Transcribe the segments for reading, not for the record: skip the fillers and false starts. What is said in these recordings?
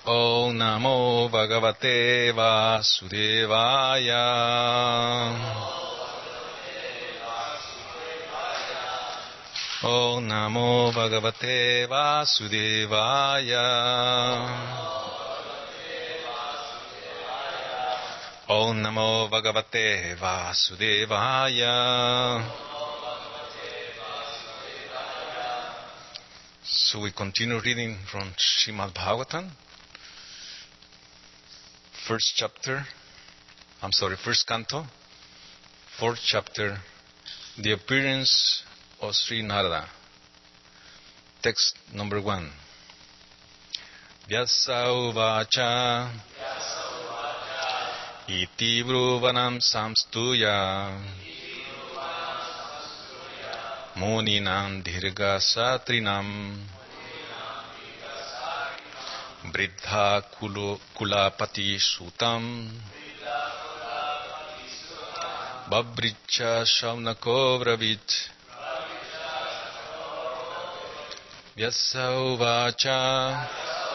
Om Namo Bhagavate Vasudevaya. Om Namo Bhagavate Vasudevaya. Om Namo Bhagavate Vasudevaya. So we continue reading from Srimad Bhagavatam, first canto, fourth chapter, the appearance of Sri Narada. Text number 1. Vyasa uvacha iti bruvanam samstuya muninam dirga satrinam Vriddha kulapati sutam Babricha shaunako vravit Vyasa uvacha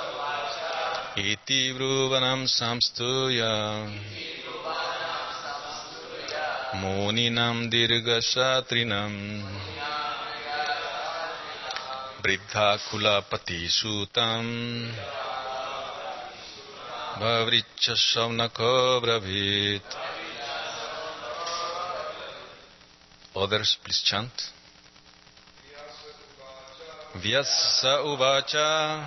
iti bruvanam samstuya muninam dirga satrinam Vriddha kulapati sutam Bhavricha Shaunako Bravit. Others, please chant. Vyasa uvacha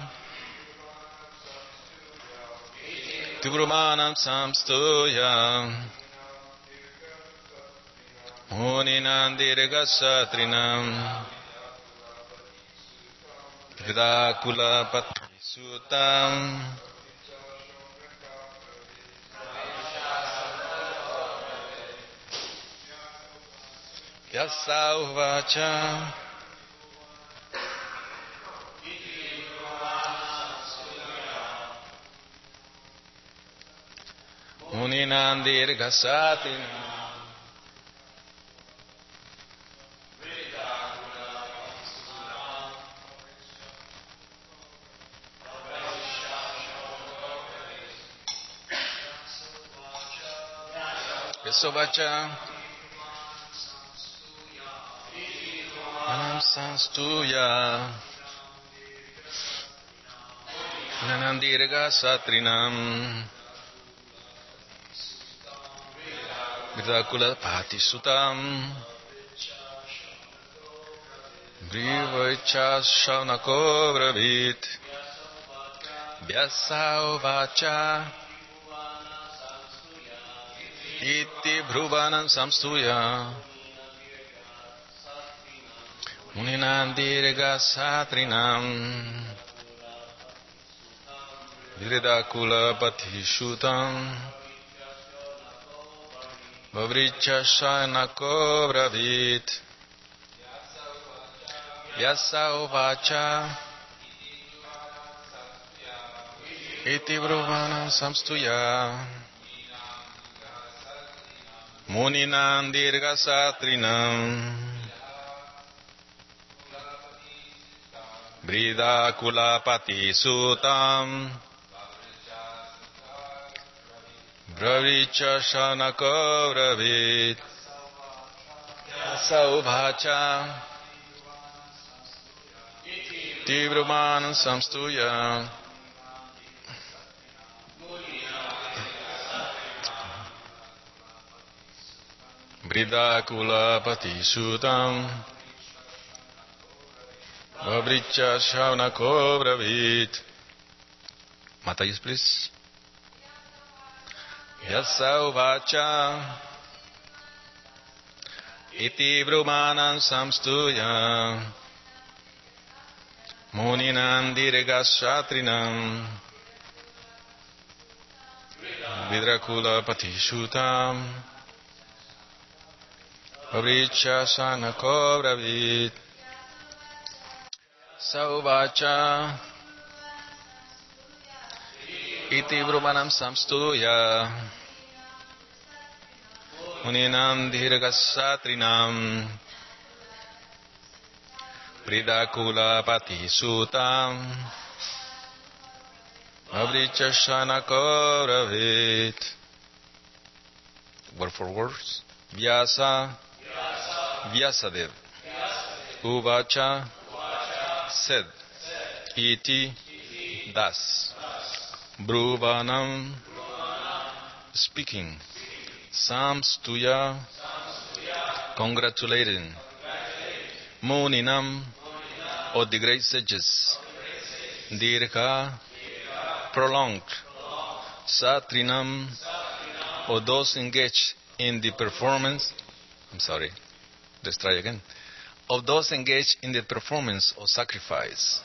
Tibrumanam samstuya Muninam dirgasatrinam Vidakula patisutam Vyasa uvacha Muninam dirgasatinam Vyasa uvacha Manam sanstuya Nanandirga satrinam Vidakula pati sutam Brivaicha shaunako vravit Vyasa uvacha Iti bhruvanam samstuya Muninam dirga satrinam Viridakula patishutam Bhavricha shaunako vravit Vyasa uvacha Iti bhruvanam samstuya Muninam dirga satrinam Vriddha pati sutam Bhavricha shaunako vravit Vyasa uvacha Tibrumanam samstuya Vriddha pati sutam Bhavricha shaunako vravit. Mataji, please. Vyasa uvacha iti brumanam samstuya muninam dirga satrinam Vidrakula patishutam Bhavricha shaunako vravit Sauvacha iti brumanam samstuya muninam dirgasatrinam Vriddha pati sutam Avricha Shanakaravit. Word for words. Vyasa, Vyasadev. Uvacha, said. Iti, thus. Bruvanam, speaking. Samstuya, congratulating. Muninam, or the great sages. Dirgha, prolonged. Satrinam, or those engaged in the performance. Let's try again. Of those engaged in the performance of sacrifice.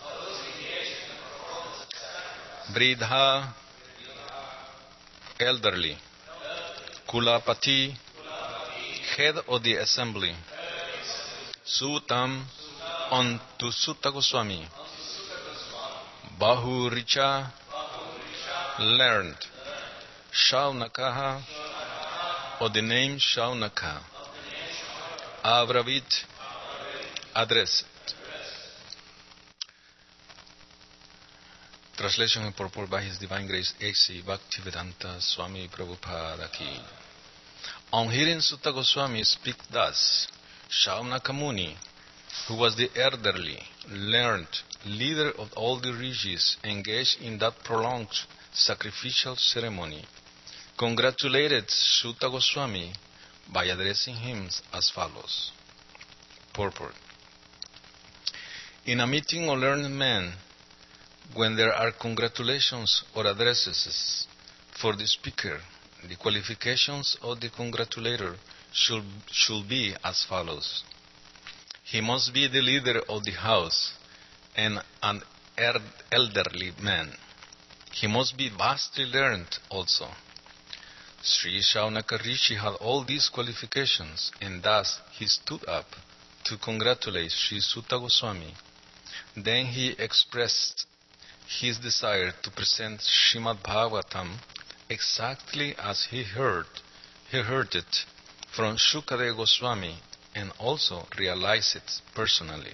Vridha, elderly. Kulapati, head of the assembly. Sutam, unto Sutta Goswami. Bahuricha, learned. Shaunakaha, or the name Shaunaka. Avravit, addressed. Translation and purport by His Divine Grace A.C. Bhaktivedanta Swami Prabhupada Ki. On hearing Sutta Goswami speak thus, Shaunaka Muni, who was the elderly, learned, leader of all the rishis engaged in that prolonged sacrificial ceremony, congratulated Sutta Goswami by addressing him as follows. Purport. In a meeting of learned men, when there are congratulations or addresses for the speaker, the qualifications of the congratulator should be as follows. He must be the leader of the house and an elderly man. He must be vastly learned also. Sri Shaunaka Rishi had all these qualifications, and thus he stood up to congratulate Sri Sutta Goswami. Then he expressed his desire to present Srimad Bhagavatam exactly as he heard it from Shukadeva Goswami, and also realize it personally.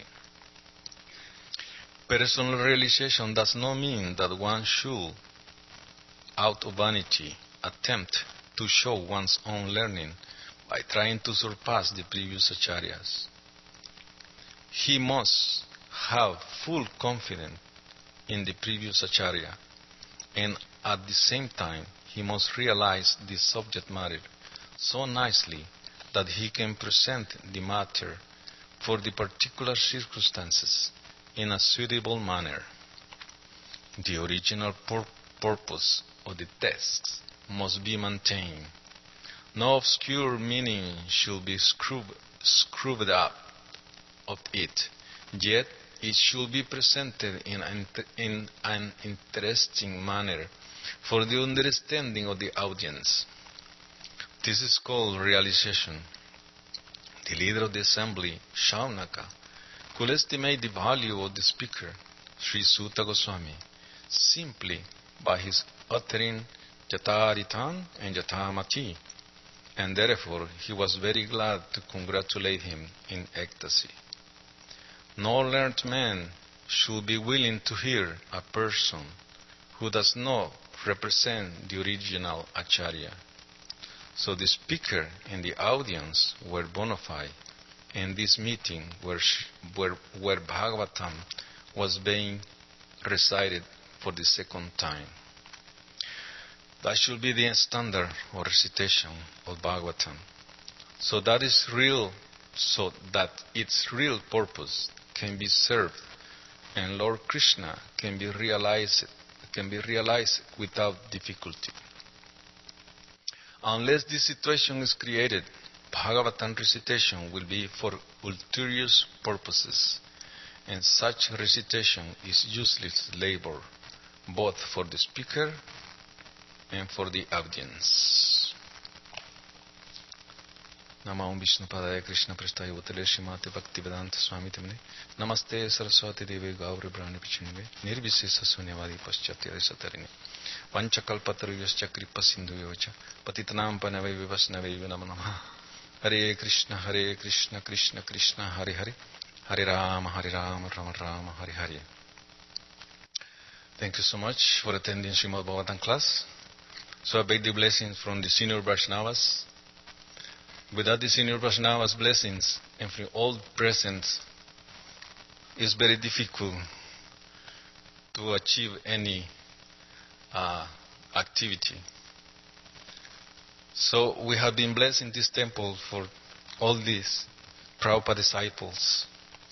Personal realization does not mean that one should, out of vanity, attempt to show one's own learning by trying to surpass the previous acharyas. He must have full confidence in the previous acharya, and at the same time he must realize the subject matter so nicely that he can present the matter for the particular circumstances in a suitable manner. The original purpose of the text must be maintained. No obscure meaning should be screwed up of it, yet it should be presented in an interesting manner for the understanding of the audience. This is called realization. The leader of the assembly, Shaunaka, could estimate the value of the speaker, Sri Sutta Goswami, simply by his uttering Jataritan and Jatamati, and therefore he was very glad to congratulate him in ecstasy. No learned man should be willing to hear a person who does not represent the original acharya. So the speaker and the audience were bona fide, and this meeting where Bhagavatam was being recited for the second time. That should be the standard of recitation of Bhagavatam. So that its real purpose can be served, and Lord Krishna can be realized without difficulty. Unless this situation is created, Bhagavatam recitation will be for ulterior purposes, and such recitation is useless labor, both for the speaker and for the audience. Namah Vishnupadaya Krishna Prestaya Bhutale Srimate Bhaktivedanta Swami Temne Namaste Saraswati Deve Gauri Brahmane Pichinve Nirvisesa Sunyavadi Paschatya Satarine Vanchakalpataruyascha Kripa Sindhuyocha Patitanam Panave Vivasnave Namanama Hare Krishna Krishna Krishna Hare Hare Hare Rama Rama Rama Hare Hare. Thank you so much for attending Srimad Bhagavatam class. So I beg the blessings from the senior Vaishnavas. Without the senior Vaishnavas' blessings and from all present, it's very difficult to achieve any activity. So we have been blessed in this temple for all these Prabhupada disciples,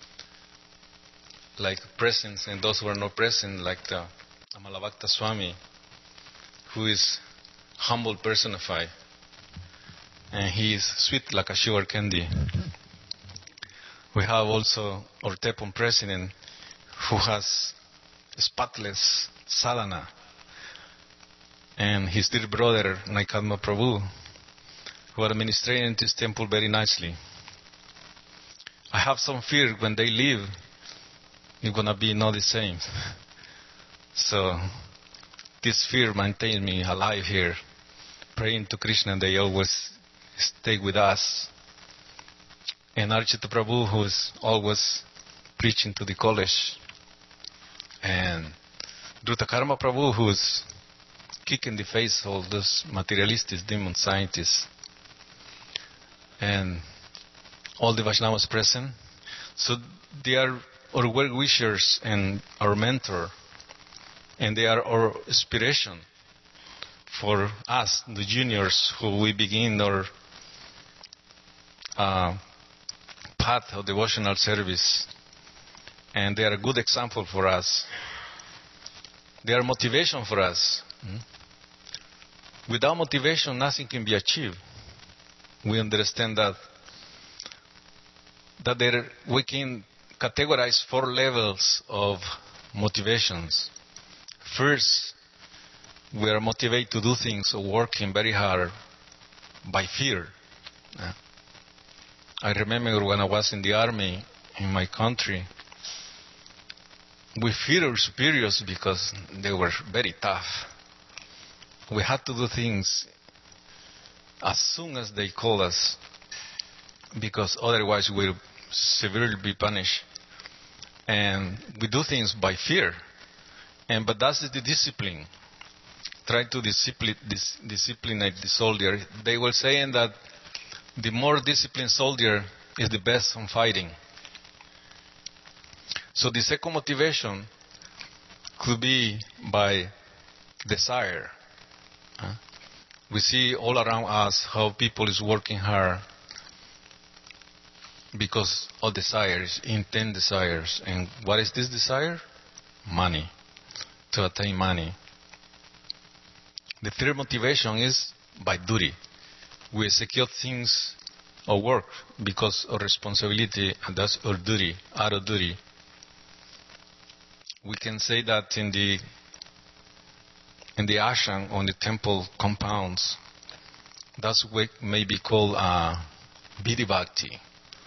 like present and those who are not present, like the Amalabhakta Swami, who is humble personified, and he is sweet like a sugar candy. We have also our Tepon president, who has spotless sadhana, and his dear brother Naikadma Prabhu, who are administrating this temple very nicely. I have some fear when they leave, it's gonna be not the same. So this fear maintains me alive here, praying to Krishna. They always stay with us. And Archita Prabhu, who is always preaching to the college, and Dhruta Prabhu, who is kicking the face of all those materialistic demon scientists, and all the Vaishnavas present. So they are our well-wishers and our mentor, and they are our inspiration for us, the juniors, who we begin our path of devotional service. And they are a good example for us. They are motivation for us. Without motivation, nothing can be achieved. We understand that we can categorize 4 levels of motivations. First, we are motivated to do things or working very hard by fear. I remember when I was in the army in my country, we feared our superiors because they were very tough. We had to do things as soon as they called us, because otherwise we will severely be punished. And we do things by fear. But that's the discipline. Try to discipline the soldier. They were saying that the more disciplined soldier is the best on fighting. So the second motivation could be by desire. We see all around us how people is working hard because of desires, intense desires. And what is this desire? Money. To attain money. The third motivation is by duty. We execute things or work because of responsibility, and that's our duty, out of duty. We can say that in the ashram, on the temple compounds, that's what may be called Vidhi Bhakti.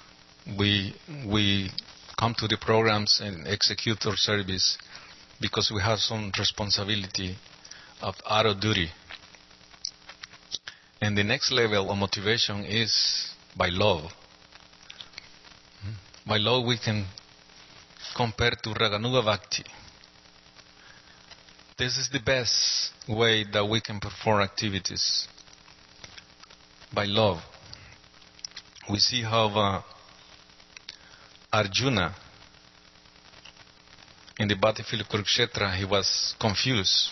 We come to the programs and execute our service because we have some responsibility of out of duty. And the next level of motivation is by love. By love we can compare to Raganuga Bhakti. This is the best way that we can perform activities. By love. We see how Arjuna, in the battlefield of Kurukshetra, he was confused.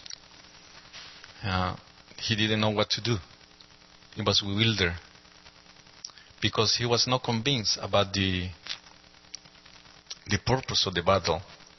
He didn't know what to do. He was bewildered because he was not convinced about the purpose of the battle.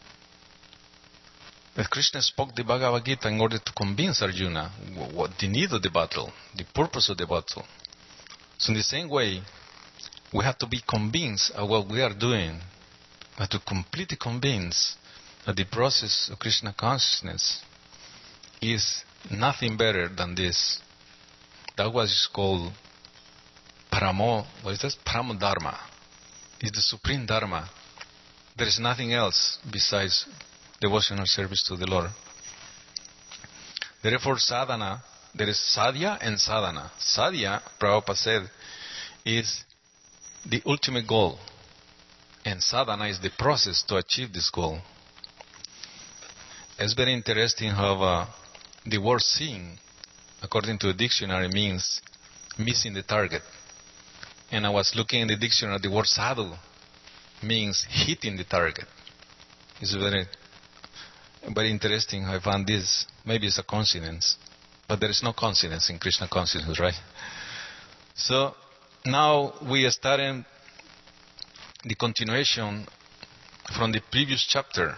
But Krishna spoke the Bhagavad Gita in order to convince Arjuna what the need of the battle, the purpose of the battle. So in the same way, we have to be convinced of what we are doing, but to completely convince that the process of Krishna consciousness is nothing better than this. That was called Paramo Dharma. It's the supreme Dharma. There is nothing else besides devotional service to the Lord. Therefore, sadhana, there is sadhya and sadhana. Sadhya, Prabhupada said, is the ultimate goal. And sadhana is the process to achieve this goal. it's very interesting how the word seeing, according to the dictionary, means missing the target. And I was looking in the dictionary, the word sadhu means hitting the target. It's very, very interesting. I found this. Maybe it's a coincidence, but there is no coincidence in Krishna consciousness, right? So now we are starting the continuation from the previous chapter.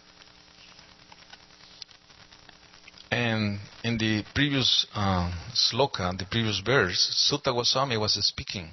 And in the previous sloka, the previous verse, Sutta Goswami was speaking.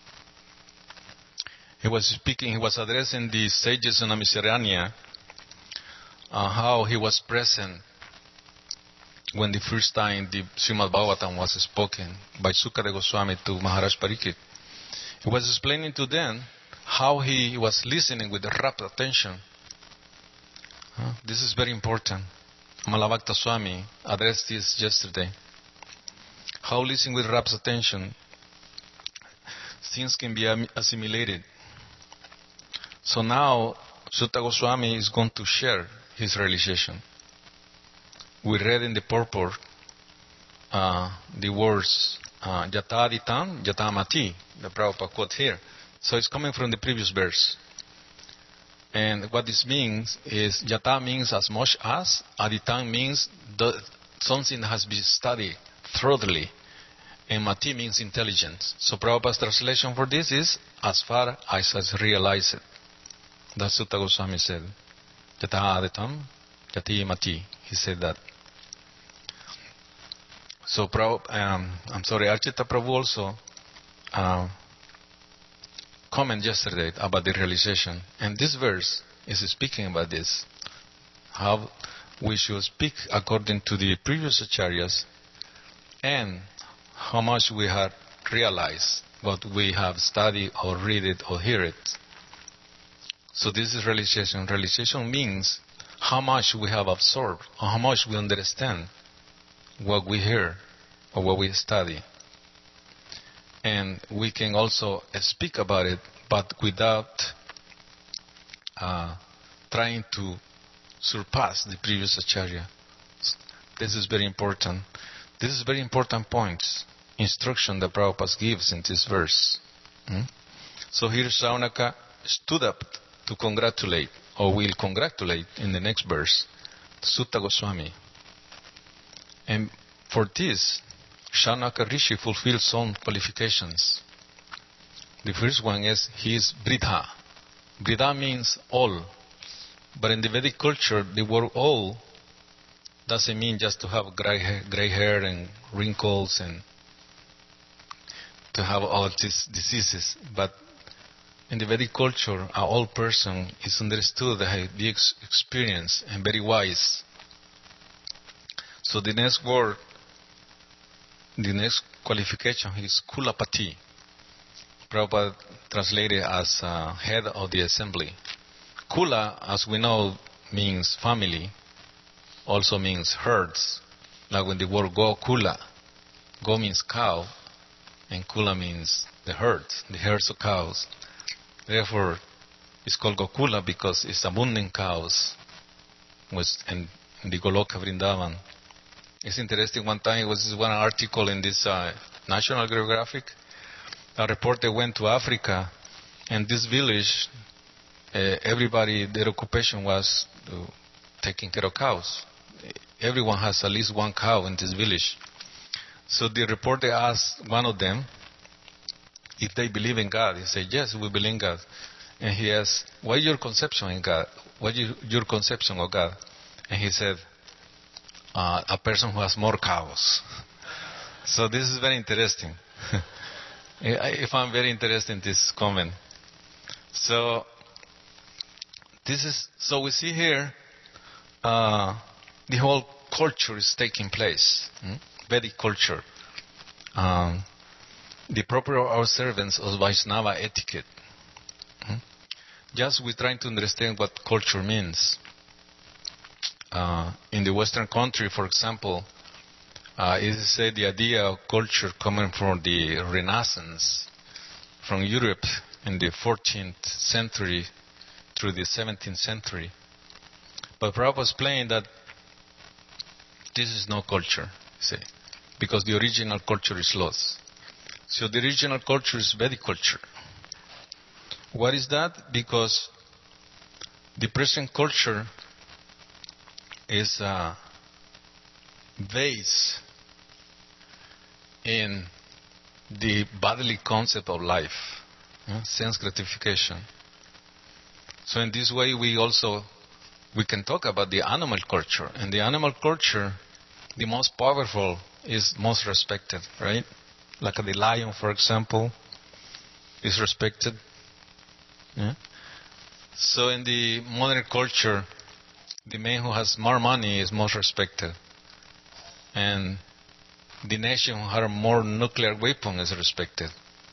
He was addressing the sages in Naimisaranya, how he was present when the first time the Srimad Bhagavatam was spoken by Sukadeva Goswami to Maharaj Pariksit. He was explaining to them how he was listening with rapt attention. This is very important. Malavakta Swami addressed this yesterday. How listening with rapt attention, things can be assimilated. So now Sutta Goswami is going to share his realization. We read in the purport the words Yata Aditam, Yata Mati, the Prabhupada quote here. So it's coming from the previous verse. And what this means is Yata means as much as, Aditam means something that has been studied thoroughly, and Mati means intelligence. So Prabhupada's translation for this is as far as has realized it. That's Sutta Goswami said. Yata Aditam, Yati Mati. He said that. So Archita Prabhu also comment yesterday about the realization. And this verse is speaking about this. How we should speak according to the previous acharyas and how much we have realized what we have studied or read it or hear it. So this is realization. Realization means how much we have absorbed or how much we understand what we hear or what we study. And we can also speak about it, but without trying to surpass the previous acharya. This is very important. This is very important points, instruction that Prabhupada gives in this verse. So here Shaunaka stood up to congratulate, or will congratulate in the next verse, Sutta Goswami. And for this, Shaunaka Rishi fulfilled some qualifications. The first one is he is Bridha. Bridha means all. But in the Vedic culture, the word all doesn't mean just to have gray hair and wrinkles and to have all these diseases. But in the Vedic culture, an old person is understood to have big experience and very wise. So the next word, the next qualification is Kulapati. Prabhupada translated as head of the assembly. Kula, as we know, means family, also means herds. Like when the word Go Kula, Go means cow, and Kula means the herds of cows. Therefore, it's called Gokula because it's abundant cows in the Goloka Vrindavan. It's interesting, one time, it was one article in this National Geographic. A reporter went to Africa, and this village, everybody, their occupation was taking care of cows. Everyone has at least one cow in this village. So the reporter asked one of them if they believe in God. He said, yes, we believe in God. And he asked, what is your conception in God? What is your conception of God? And he said, a person who has more cows. So this is very interesting. I found very interesting this comment. So we see here the whole culture is taking place. Vedic culture. The proper observance of Vaishnava etiquette. Just we're trying to understand what culture means. In the Western country, for example, it is said the idea of culture coming from the Renaissance, from Europe in the 14th century through the 17th century. But Prabhupada was explained that this is no culture, see, because the original culture is lost. So the original culture is Vedic culture. What is that? Because the present culture is based in the bodily concept of life, sense gratification. So in this way we can talk about the animal culture. And the animal culture, the most powerful is most respected, right? Like the lion, for example, is respected. Yeah? So in the modern culture, the man who has more money is most respected. And the nation who has more nuclear weapons is respected.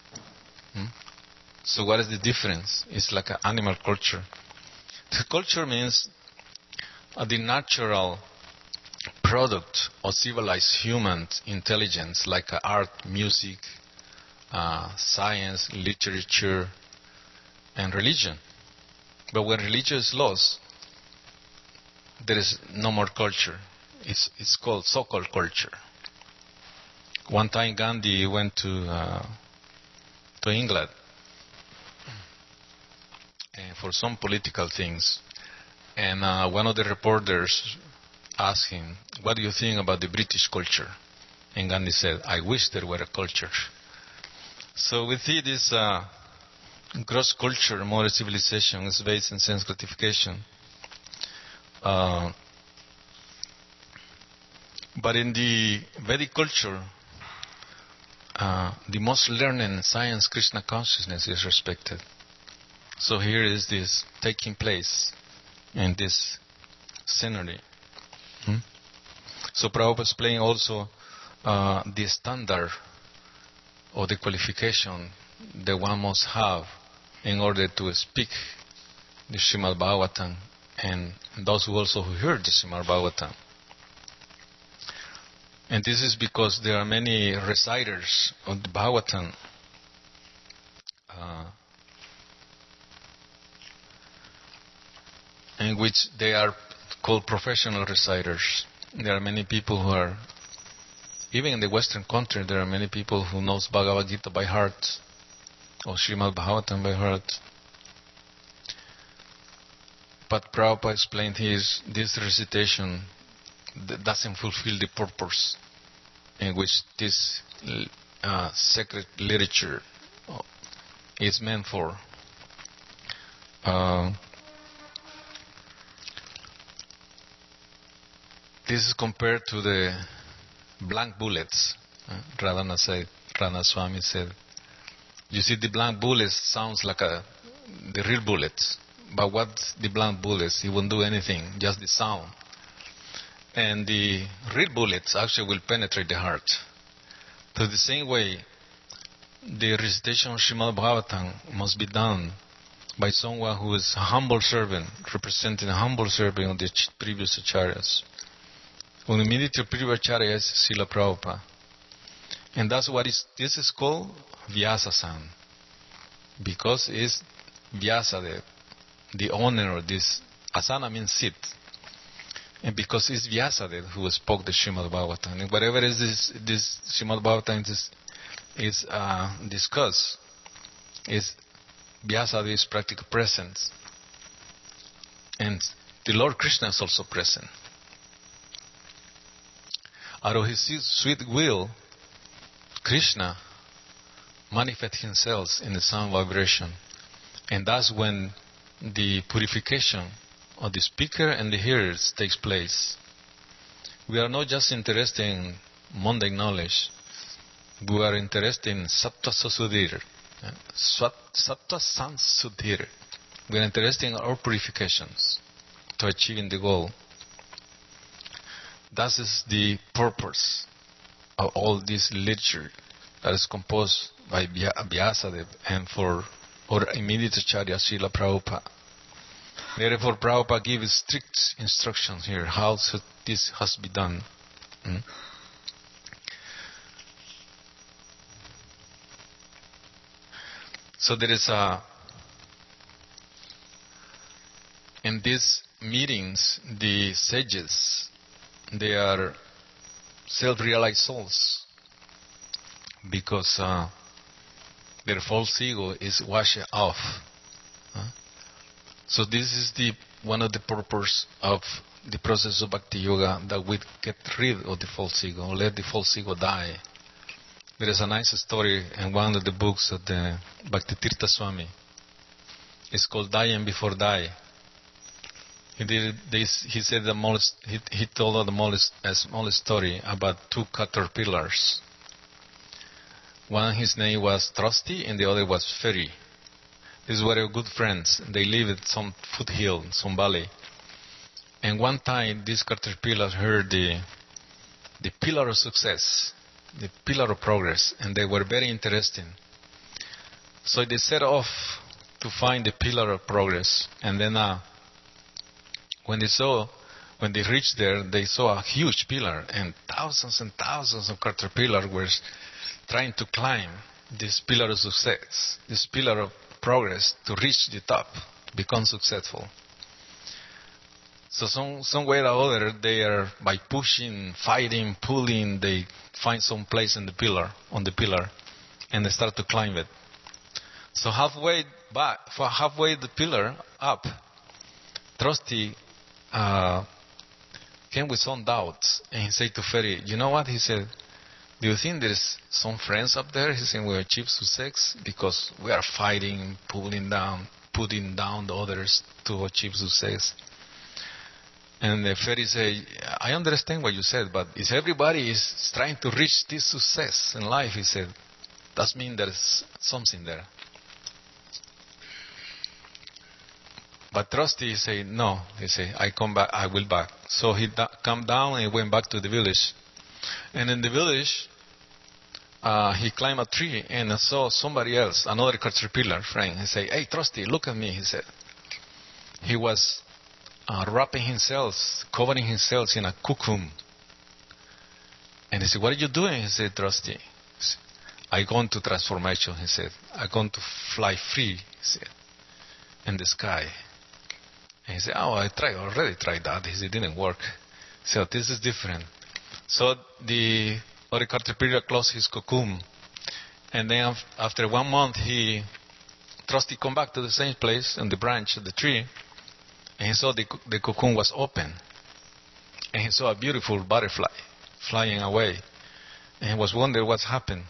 So what is the difference? It's like an animal culture. The culture means the natural product of civilized human intelligence, like art, music, science, literature, and religion. But when religion is lost, there is no more culture. It's called so-called culture. One time Gandhi went to England for some political things, and one of the reporters asked him, "What do you think about the British culture?" And Gandhi said, "I wish there were a culture." So we see this gross culture, modern civilization, is based in sense gratification. But in the Vedic culture, the most learned science, Krishna consciousness, is respected. So here is this taking place in this scenery. So Prabhupada explained also the standard or the qualification that one must have in order to speak the Srimad Bhagavatam, and those who also heard the Srimad Bhagavatam. And this is because there are many reciters of the Bhagavatam in which they are called professional reciters. There are many people who are, even in the Western country, there are many people who knows Bhagavad Gita by heart, or Srimad Bhagavatam by heart. But Prabhupada explained this recitation doesn't fulfill the purpose in which this sacred literature is meant for. This is compared to the blank bullets. Radha Swami said, you see, the blank bullets sounds like the real bullets. But what's the blank bullets? It won't do anything, just the sound. And the real bullets actually will penetrate the heart. So the same way, the recitation of Srimad Bhagavatam must be done by someone who is a humble servant, representing a humble servant of the previous acharyas. One immediate previous acharya is Srila Prabhupada. And that's what this is called Vyasa-san. Because it's Vyasa, the owner of this. Asana means seat. And because it's Vyasadeva who spoke the Srimad Bhagavatam. And whatever is this Srimad Bhagavatam is discussed, is Vyasadeva's practical presence. And the Lord Krishna is also present. Out of his sweet will, Krishna manifests himself in the sound vibration. And that's when the purification of the speaker and the hearers takes place. We are not just interested in mundane knowledge. We are interested in Sattva Sasudhir. Sattva Sansudhir. We are interested in our purifications to achieving the goal. That is the purpose of all this literature that is composed by Vyasadeva and for our immediate Acharya Srila Prabhupada. Therefore, Prabhupada gives strict instructions here how this has to be done. So there is in these meetings, the sages, they are self-realized souls, because their false ego is washed off. So this is one of the purpose of the process of Bhakti Yoga, that we get rid of the false ego, let the false ego die. There is a nice story in one of the books of the Bhaktitirtha Swami. It's called Dying Before Die. He said he told a small story about two caterpillars. One, his name was Trusty, and the other was Ferry. These were good friends. They lived at some foothill, some valley. And one time, these caterpillars heard the pillar of success, the pillar of progress, and they were very interesting. So they set off to find the pillar of progress. And then when they reached there, they saw a huge pillar, and thousands of caterpillars were trying to climb this pillar of success, this pillar of progress, to reach the top, become successful. So some way or other, they are, by pushing, fighting, pulling, they find some place on the pillar, and they start to climb it. So halfway the pillar up, Trusty came with some doubts, and he said to Ferry, "You know what?" He said, "Do you think there's some friends up there?" He said, "We achieve success because we are fighting, putting down the others to achieve success." And the Ferry said, "I understand what you said, but if everybody is trying to reach this success in life," he said, "that means there's something there." But Trusty said, "No," he said, I will back. So he come down and went back to the village. And in the village, he climbed a tree and saw somebody else, another caterpillar friend. He said, "Hey, Trusty, look at me," he said. He was wrapping himself, covering himself in a cocoon. And he said, "What are you doing?" He said, "Trusty, I gone to transformation," he said. "I gone to fly free," he said, in the sky. And he said, "Oh, I already tried that." He said, "It didn't work." So this is different. So the other caterpillar closed his cocoon. And then after 1 month, Trusty come back to the same place on the branch of the tree. And he saw the cocoon was open. And he saw a beautiful butterfly flying away. And he was wondering what's happened.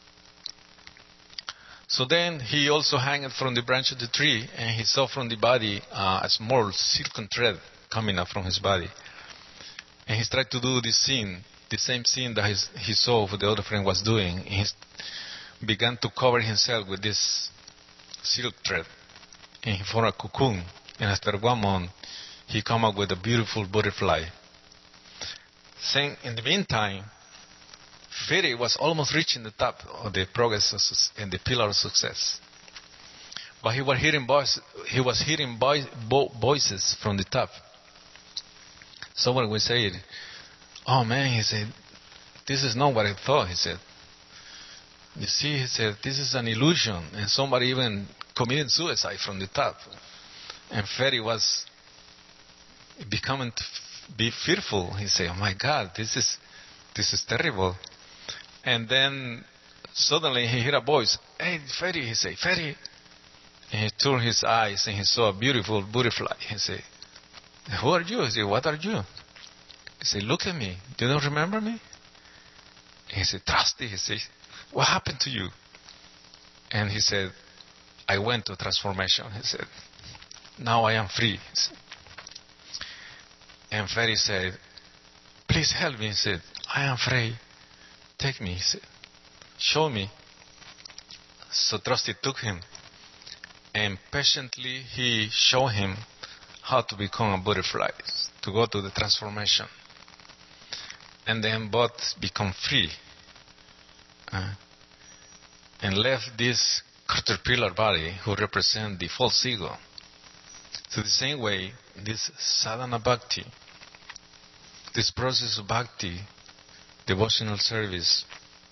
So then he also hung from the branch of the tree, and he saw from the body a small silken thread coming up from his body. And he tried to do this scene, the same scene that he saw what the other friend was doing. And he began to cover himself with this silk thread, and he formed a cocoon. And after 1 month, he came up with a beautiful butterfly. Saying, in the meantime, Ferry was almost reaching the top of the progress and the pillar of success. But he was hearing voices from the top. Someone would say, "Oh man," he said, "this is not what I thought," he said. "You see," he said, "this is an illusion." And somebody even committed suicide from the top. And Ferry was becoming to be fearful. He said, "Oh my God, this is terrible." And then suddenly he heard a voice, "Hey, Ferry," he said, "Ferry." And he turned his eyes and he saw a beautiful butterfly. He said, "Who are you?" He said, "What are you?" He said, "Look at me. Do you not remember me?" He said, "Trusty." He said, "What happened to you?" And he said, "I went to transformation." He said, "Now I am free." He said. And Ferry said, "Please help me." He said, "I am afraid. Take me," he said. "Show me." So Trusty took him, and patiently he showed him how to become a butterfly, to go to the transformation. And then both become free and left this caterpillar body who represent the false ego. So the same way, this sadhana bhakti, this process of bhakti, devotional service,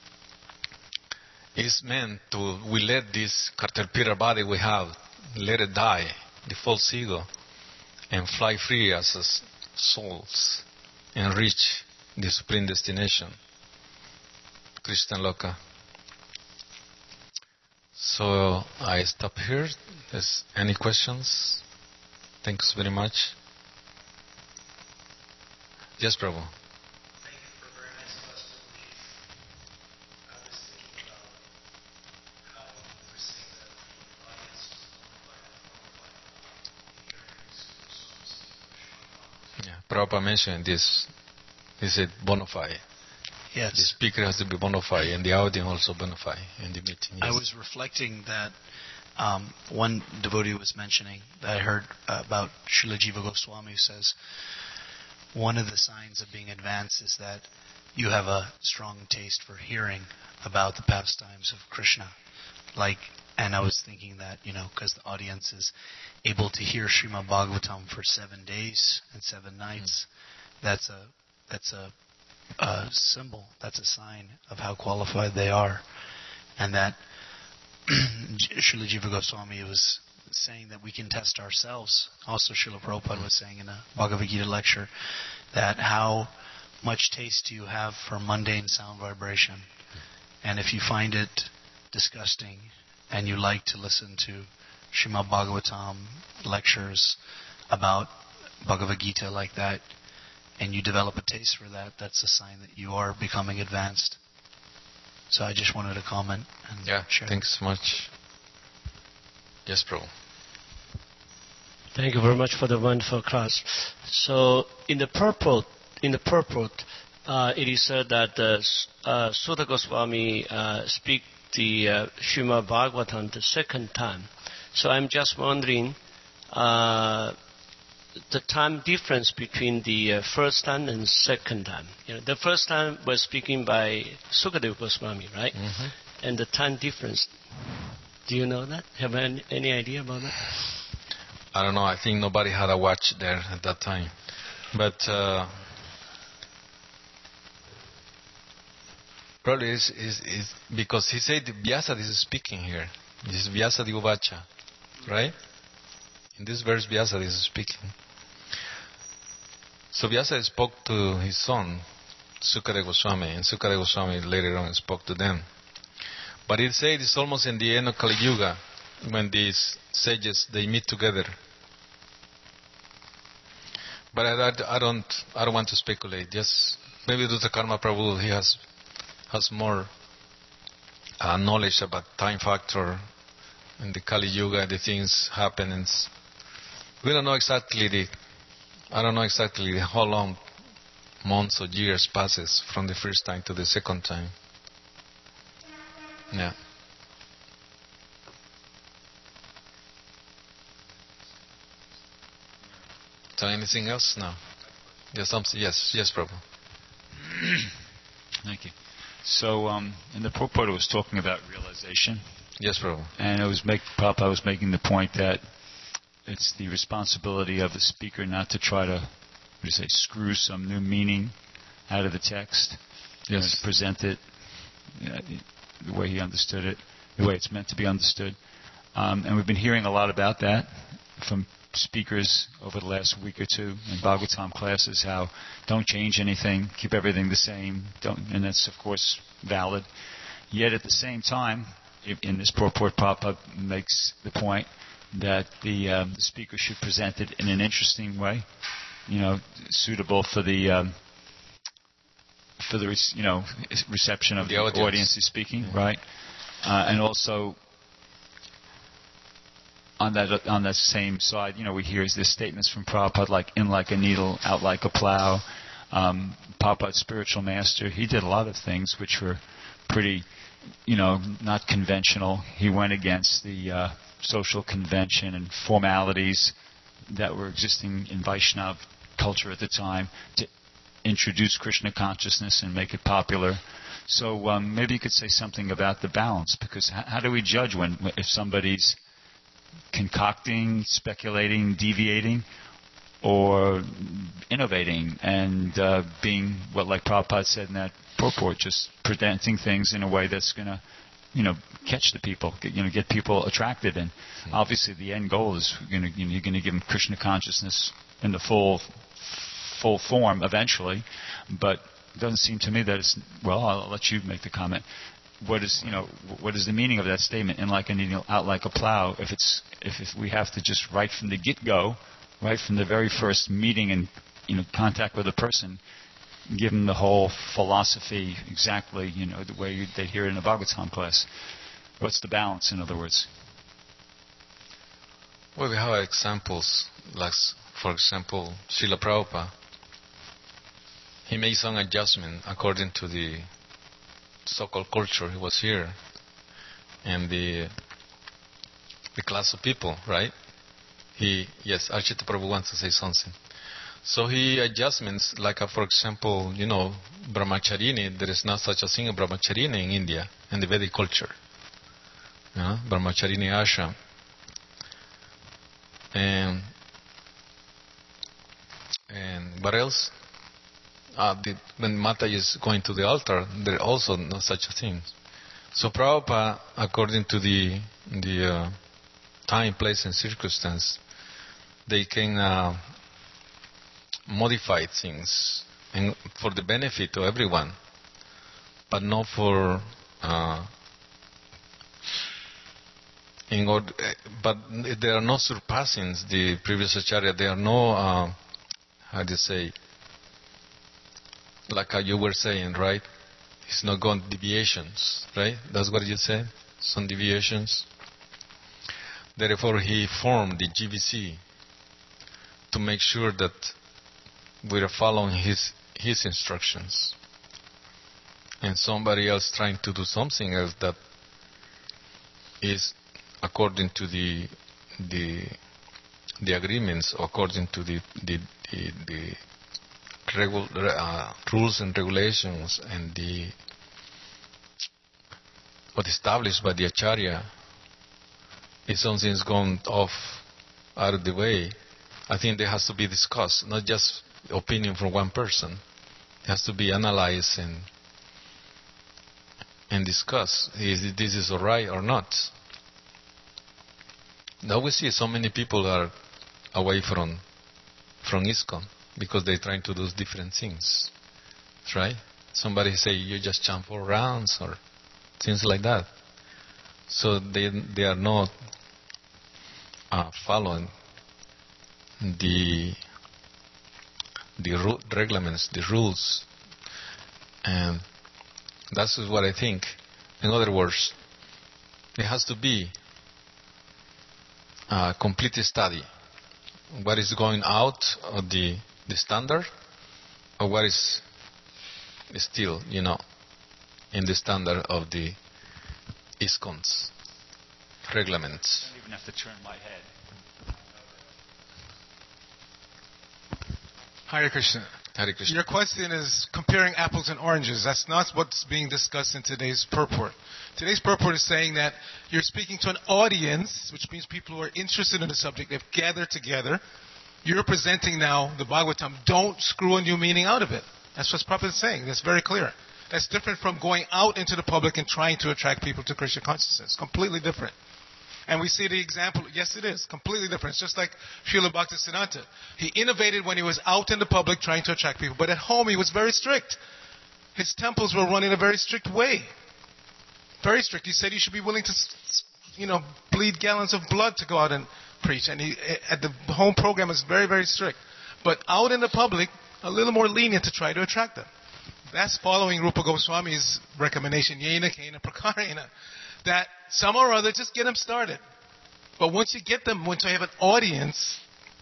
is meant to, we let this caterpillar body we have, let it die, the false ego, and fly free as souls and reach the supreme destination, Krishna Loka. So I stop here. There's any questions? Thanks very much. Yes, Prabhu. Thank you for a very nice question. I was thinking about how we're saying that the audience is bona fide Yeah, Prabhupada mentioned this. He said bona fide. Yes. The speaker has to be bona fide, and the audience also bona fide in the meeting. Yes. I was reflecting that one devotee was mentioning that I heard about Srila Jiva Goswami, who says one of the signs of being advanced is that you have a strong taste for hearing about the pastimes of Krishna. And I was thinking that, because the audience is able to hear Srimad Bhagavatam for 7 days and 7 nights, that's a symbol, that's a sign of how qualified they are. And that Srila Jiva Goswami was saying that we can test ourselves. Also, Srila Prabhupada was saying in a Bhagavad Gita lecture that how much taste do you have for mundane sound vibration? And if you find it disgusting and you like to listen to Srimad Bhagavatam lectures about Bhagavad Gita like that, and you develop a taste for that, that's a sign that you are becoming advanced. So I just wanted to comment and share. Thanks so much. Yes, Prabhu. Thank you very much for the wonderful class. So in the purport, it is said that Sutta Goswami speak the Srimad Bhagavatam the second time. So I'm just wondering the time difference between the first time and second time. The first time was speaking by Sukadeva Goswami, right? Mm-hmm. And the time difference, do you know that? Have any idea about that? I don't know. I think nobody had a watch there at that time. But probably is because he said Vyasa is speaking here. This is Vyasa Uvacha, right? In this verse, Vyasa is speaking. So Vyasa spoke to his son, Sukadeva Goswami, and Sukadeva Goswami later on spoke to them. But it said it's almost in the end of Kali Yuga when these sages they meet together. But I don't want to speculate. Just maybe Dutta Karma Prabhu, he has more knowledge about time factor in the Kali Yuga, the things happen, and we don't know exactly how long months or years passes from the first time to the second time. Yeah. So anything else? No. There's something. Yes, Prabhu. Thank you. So in the purport it was talking about realization. Yes, Prabhu. And Prabhupada was making the point that it's the responsibility of the speaker not to try to, screw some new meaning out of the text. Yes. To present it the way he understood it, the way it's meant to be understood. And we've been hearing a lot about that from speakers over the last week or two in Bhagavatam classes, how don't change anything, keep everything the same, and that's of course valid. Yet at the same time, in this purport, Prabhupada makes the point that the speaker should present it in an interesting way, suitable for the reception of the audience he's speaking, right? And also on that same side, we hear these statements from Prabhupada like in like a needle, out like a plow. Prabhupada's spiritual master, he did a lot of things which were pretty, not conventional. He went against the social convention and formalities that were existing in Vaishnava culture at the time to introduce Krishna consciousness and make it popular. So maybe you could say something about the balance, because how do we judge if somebody's concocting, speculating, deviating, or innovating and being what, like Prabhupada said in that purport, just presenting things in a way that's going to, catch the people, get people attracted. And obviously, the end goal is you're going to give them Krishna consciousness in the full form eventually. But doesn't seem to me that it's, well, I'll let you make the comment. What is the meaning of that statement? In like a needle, out like a plow. If we have to just right from the get-go, right from the very first meeting and contact with a person, give them the whole philosophy exactly, the way they hear it in a Bhagavatam class. What's the balance, in other words? Well, we have examples, like, for example, Srila Prabhupada. He made some adjustment according to the so-called culture he was here and the class of people, right? Yes, Archita Prabhu wants to say something. So he adjustments, like for example, Brahmacharini. There is not such a thing as Brahmacharini in India, in the Vedic culture. Brahmacharini ashram. And what else? When Mata is going to the altar, there is also no such a thing. So Prabhupada, according to the time, place, and circumstance, they can modify things and for the benefit of everyone, but not for but there are no surpassing the previous acharya. There are no how do you say, like you were saying, right? It's not going deviations, right? That's what you said, some deviations. Therefore, he formed the GBC to make sure that we are following his instructions. And somebody else trying to do something else that is according to the agreements, according to the rules and regulations and what established by the acharya, if something is gone off out of the way, I think there has to be discussed, not just opinion from one person. It has to be analyzed and discussed. This is all right or not? Now we see so many people are away from ISKCON because they're trying to do different things. Right? Somebody say you just jump 4 rounds or things like that. So they are not following the regulations, the rules, and that's what I think. In other words, it has to be a complete study. What is going out of the standard, or what is still, in the standard of the ISKCON's regulations. I don't even have to turn my head. Hare Krishna. Hare Krishna. Your question is comparing apples and oranges. That's not what's being discussed in today's purport. Today's purport is saying that you're speaking to an audience, which means people who are interested in the subject. They've gathered together. You're presenting now the Bhagavatam. Don't screw a new meaning out of it. That's what Prabhupada is saying. That's very clear. That's different from going out into the public and trying to attract people to Krishna consciousness. Completely different. And we see the example. Yes, it is. Completely different. It's just like Srila Bhaktisiddhanta. He innovated when he was out in the public trying to attract people. But at home, he was very strict. His temples were run in a very strict way. Very strict. He said you should be willing to, bleed gallons of blood to go out and preach. And at the home program is very, very strict. But out in the public, a little more lenient to try to attract them. That's following Rupa Goswami's recommendation, Yena Kena Prakarena, that somehow or other just get them started. But once you get them, once you have an audience,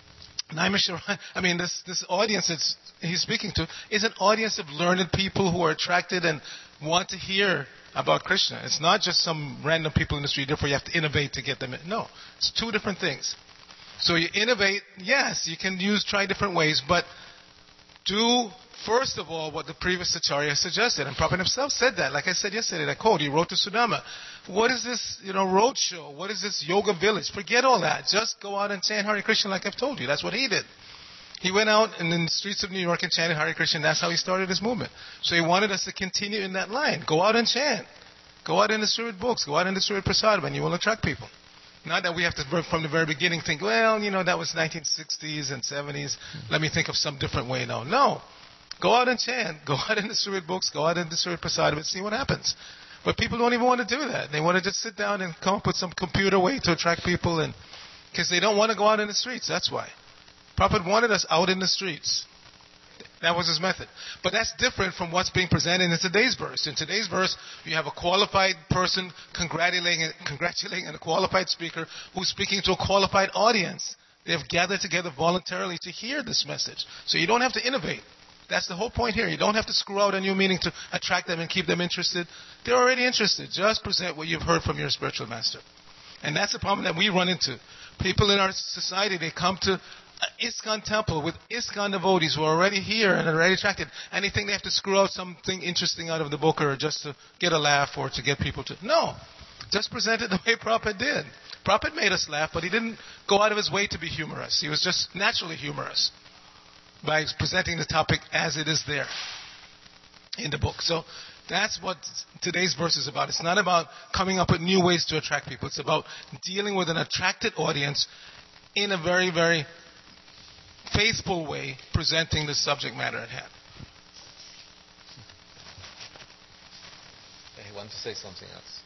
this audience that he's speaking to is an audience of learned people who are attracted and want to hear about Krishna. It's not just some random people in the street, therefore you have to innovate to get them in. No, it's 2 different things. So you innovate, yes, you can try different ways, but do first of all what the previous Acharya suggested. And Prabhupada himself said that. Like I said yesterday, that quote, he wrote to Sudama. What is this, road show? What is this yoga village? Forget all that. Just go out and chant Hare Krishna like I've told you. That's what he did. He went out in the streets of New York and chanted Hare Krishna. That's how he started his movement. So he wanted us to continue in that line. Go out and chant. Go out and distribute books. Go out and distribute prasadam, and you will attract people. Not that we have to, from the very beginning, think, that was 1960s and 70s. Let me think of some different way now. No. Go out and chant. Go out and distribute books. Go out and distribute prasadam and see what happens. But people don't even want to do that. They want to just sit down and come up with some computer way to attract people, and because they don't want to go out in the streets. That's why. Prabhupada wanted us out in the streets. That was his method. But that's different from what's being presented in today's verse. In today's verse, you have a qualified person congratulating a qualified speaker who's speaking to a qualified audience. They have gathered together voluntarily to hear this message. So you don't have to innovate. That's the whole point here. You don't have to screw out a new meaning to attract them and keep them interested. They're already interested. Just present what you've heard from your spiritual master. And that's the problem that we run into. People in our society, they come to an ISKCON temple with ISKCON devotees who are already here and are already attracted. And they think they have to screw out something interesting out of the book or just to get a laugh or to get people to... No. Just present it the way Prabhupada did. Prabhupada made us laugh, but he didn't go out of his way to be humorous. He was just naturally humorous by presenting the topic as it is there in the book. So that's what today's verse is about. It's not about coming up with new ways to attract people. It's about dealing with an attracted audience in a very, very faithful way, presenting the subject matter at hand. I want to say something else.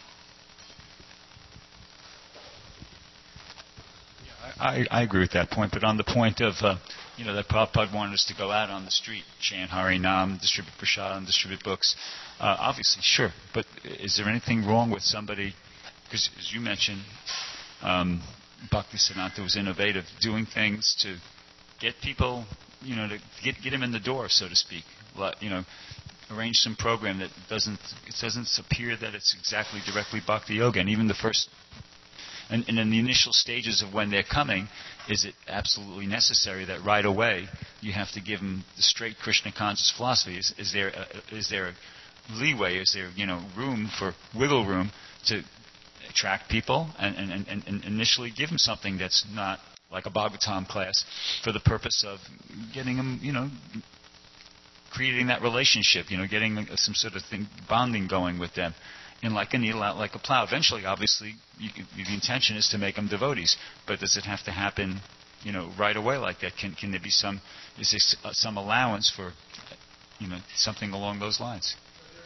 I agree with that point, but on the point of, that Prabhupada wanted us to go out on the street, chant Harinam, distribute prasadam, distribute books, obviously, sure. But is there anything wrong with somebody, because as you mentioned, Bhaktisiddhanta was innovative, doing things to get people, to get them in the door, so to speak. Arrange some program that doesn't appear that it's exactly directly Bhakti Yoga, and even the first... And in the initial stages of when they're coming, is it absolutely necessary that right away you have to give them the straight Krishna conscious philosophy? Is there leeway? Is there wiggle room to attract people and initially give them something that's not like a Bhagavatam class for the purpose of getting them, creating that relationship, getting some sort of bonding going with them. In like a needle out like a plow. Eventually, obviously, the intention is to make them devotees. But does it have to happen, right away like that? Can there be some allowance for, something along those lines?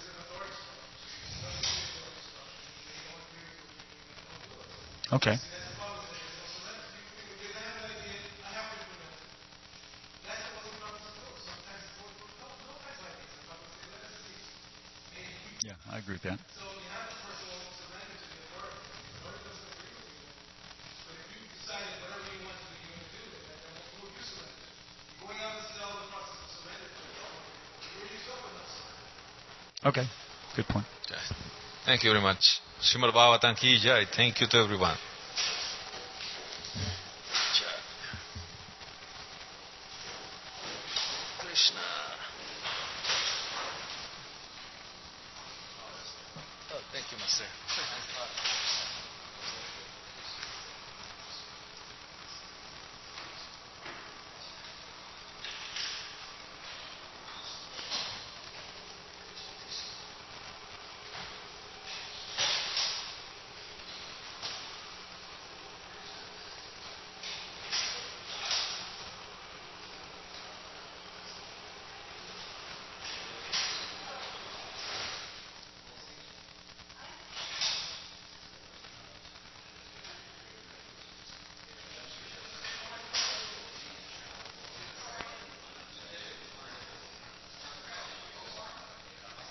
Okay. Yeah, I agree with that. Okay, good point. Thank you very much. Srimad Bhagavatam ki jai. Thank you to everyone. Krishna. Oh, thank you, Master.